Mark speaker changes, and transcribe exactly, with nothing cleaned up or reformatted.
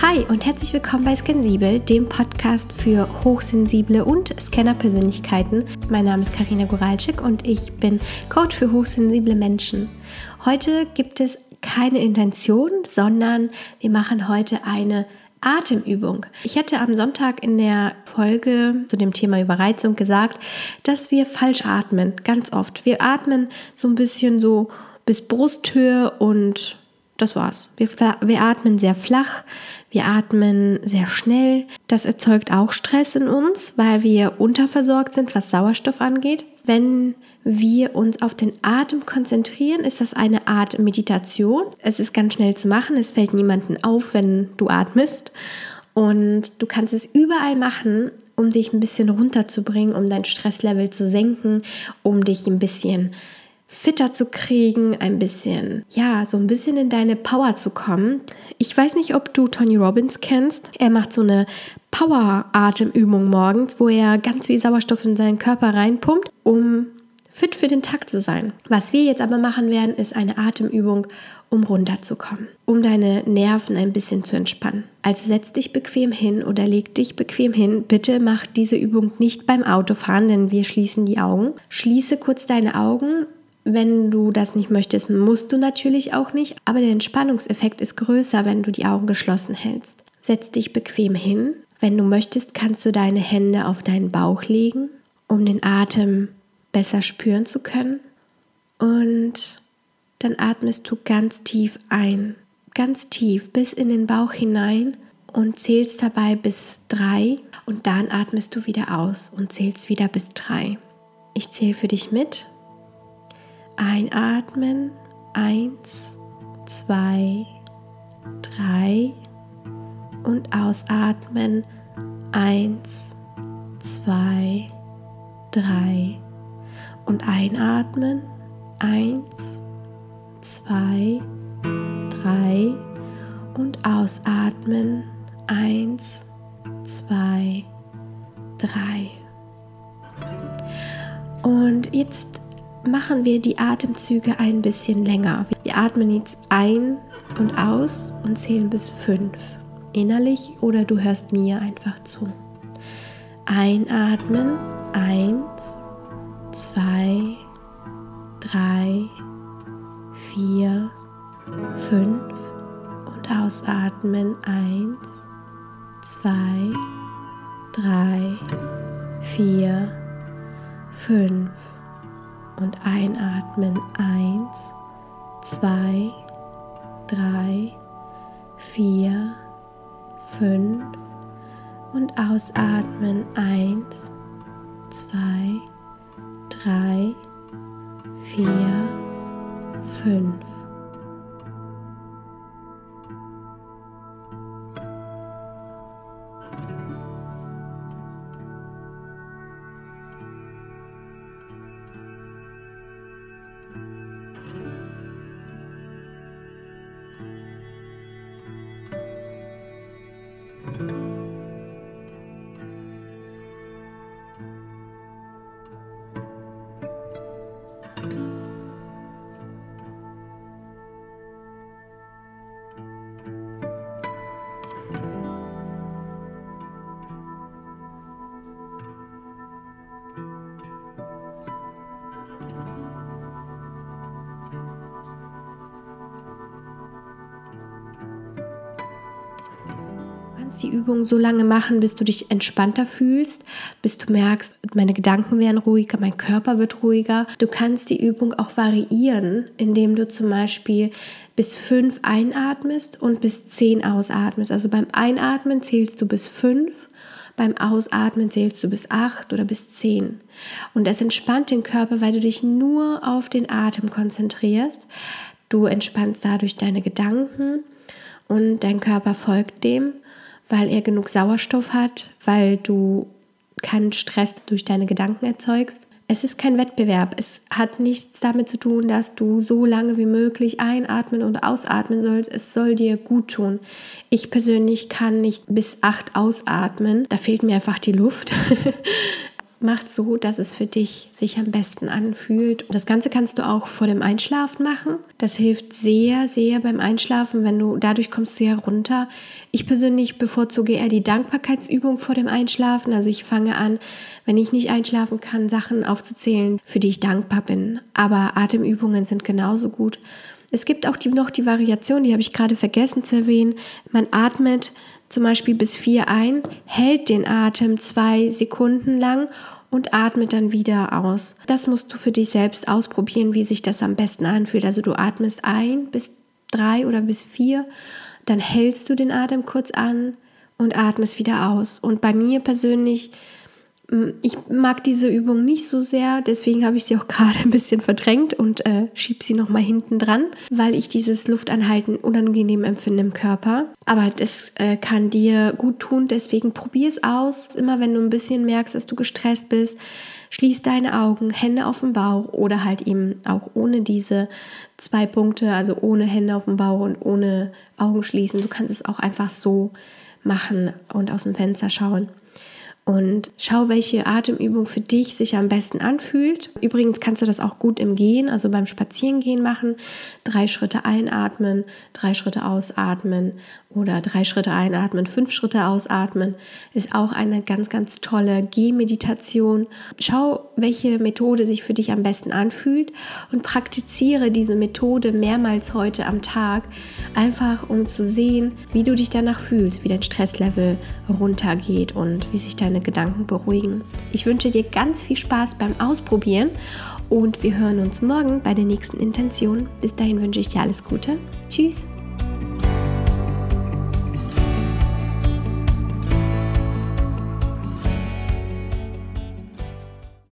Speaker 1: Hi und herzlich willkommen bei Scansibel, dem Podcast für hochsensible und Scanner-Persönlichkeiten. Mein Name ist Karina Goralczyk und ich bin Coach für hochsensible Menschen. Heute gibt es keine Intention, sondern wir machen heute eine Atemübung. Ich hatte am Sonntag in der Folge zu dem Thema Überreizung gesagt, dass wir falsch atmen, ganz oft. Wir atmen so ein bisschen so bis Brusthöhe und das war's. Wir, wir atmen sehr flach, wir atmen sehr schnell. Das erzeugt auch Stress in uns, weil wir unterversorgt sind, was Sauerstoff angeht. Wenn wir uns auf den Atem konzentrieren, ist das eine Art Meditation. Es ist ganz schnell zu machen, es fällt niemandem auf, wenn du atmest. Und du kannst es überall machen, um dich ein bisschen runterzubringen, um dein Stresslevel zu senken, um dich ein bisschen fitter zu kriegen, ein bisschen, ja, so ein bisschen in deine Power zu kommen. Ich weiß nicht, ob du Tony Robbins kennst. Er macht so eine Power-Atemübung morgens, wo er ganz viel Sauerstoff in seinen Körper reinpumpt, um fit für den Tag zu sein. Was wir jetzt aber machen werden, ist eine Atemübung, um runterzukommen, um deine Nerven ein bisschen zu entspannen. Also setz dich bequem hin oder leg dich bequem hin. Bitte mach diese Übung nicht beim Autofahren, denn wir schließen die Augen. Schließe kurz deine Augen. Wenn du das nicht möchtest, musst du natürlich auch nicht, aber der Entspannungseffekt ist größer, wenn du die Augen geschlossen hältst. Setz dich bequem hin. Wenn du möchtest, kannst du deine Hände auf deinen Bauch legen, um den Atem besser spüren zu können. Und dann atmest du ganz tief ein, ganz tief bis in den Bauch hinein und zählst dabei bis drei und dann atmest du wieder aus und zählst wieder bis drei. Ich zähle für dich mit. Einatmen, eins, zwei, drei und ausatmen, eins, zwei, drei und einatmen, eins, zwei, drei und ausatmen, eins, zwei, drei. Und jetzt machen wir die Atemzüge ein bisschen länger. Wir atmen jetzt ein und aus und zählen bis fünf. Innerlich oder du hörst mir einfach zu. Einatmen, eins, zwei, drei, vier, fünf und ausatmen, eins, zwei, drei, vier, fünf. Und einatmen, eins, zwei, drei, vier, fünf und ausatmen, eins, zwei, drei, vier, fünf. Du kannst die Übung so lange machen, bis du dich entspannter fühlst, bis du merkst, meine Gedanken werden ruhiger, mein Körper wird ruhiger. Du kannst die Übung auch variieren, indem du zum Beispiel bis fünf einatmest und bis zehn ausatmest. Also beim Einatmen zählst du bis fünf, beim Ausatmen zählst du bis acht oder bis zehn. Und es entspannt den Körper, weil du dich nur auf den Atem konzentrierst. Du entspannst dadurch deine Gedanken und dein Körper folgt dem, weil er genug Sauerstoff hat, weil du keinen Stress durch deine Gedanken erzeugst. Es ist kein Wettbewerb. Es hat nichts damit zu tun, dass du so lange wie möglich einatmen und ausatmen sollst. Es soll dir gut tun. Ich persönlich kann nicht bis acht ausatmen. Da fehlt mir einfach die Luft. macht so, dass es für dich sich am besten anfühlt. Das Ganze kannst du auch vor dem Einschlafen machen. Das hilft sehr, sehr beim Einschlafen, wenn du, dadurch kommst du ja runter. Ich persönlich bevorzuge eher die Dankbarkeitsübung vor dem Einschlafen. Also ich fange an, wenn ich nicht einschlafen kann, Sachen aufzuzählen, für die ich dankbar bin. Aber Atemübungen sind genauso gut. Es gibt auch die, noch die Variation, die habe ich gerade vergessen zu erwähnen. Man atmet zum Beispiel bis vier ein, hält den Atem zwei Sekunden lang und atmet dann wieder aus. Das musst du für dich selbst ausprobieren, wie sich das am besten anfühlt. Also du atmest ein bis drei oder bis vier, dann hältst du den Atem kurz an und atmest wieder aus. Und bei mir persönlich, ich mag diese Übung nicht so sehr, deswegen habe ich sie auch gerade ein bisschen verdrängt und äh, schiebe sie nochmal hinten dran, weil ich dieses Luftanhalten unangenehm empfinde im Körper. Aber das äh, kann dir gut tun, deswegen probier es aus. Immer wenn du ein bisschen merkst, dass du gestresst bist, schließ deine Augen, Hände auf dem Bauch oder halt eben auch ohne diese zwei Punkte, also ohne Hände auf dem Bauch und ohne Augen schließen. Du kannst es auch einfach so machen und aus dem Fenster schauen. Und schau, welche Atemübung für dich sich am besten anfühlt. Übrigens kannst du das auch gut im Gehen, also beim Spazierengehen machen. Drei Schritte einatmen, drei Schritte ausatmen oder drei Schritte einatmen, fünf Schritte ausatmen. Ist auch eine ganz, ganz tolle Gehmeditation. Schau, welche Methode sich für dich am besten anfühlt und praktiziere diese Methode mehrmals heute am Tag, einfach um zu sehen, wie du dich danach fühlst, wie dein Stresslevel runtergeht und wie sich deine Gedanken beruhigen. Ich wünsche dir ganz viel Spaß beim Ausprobieren und wir hören uns morgen bei der nächsten Intention. Bis dahin wünsche ich dir alles Gute. Tschüss!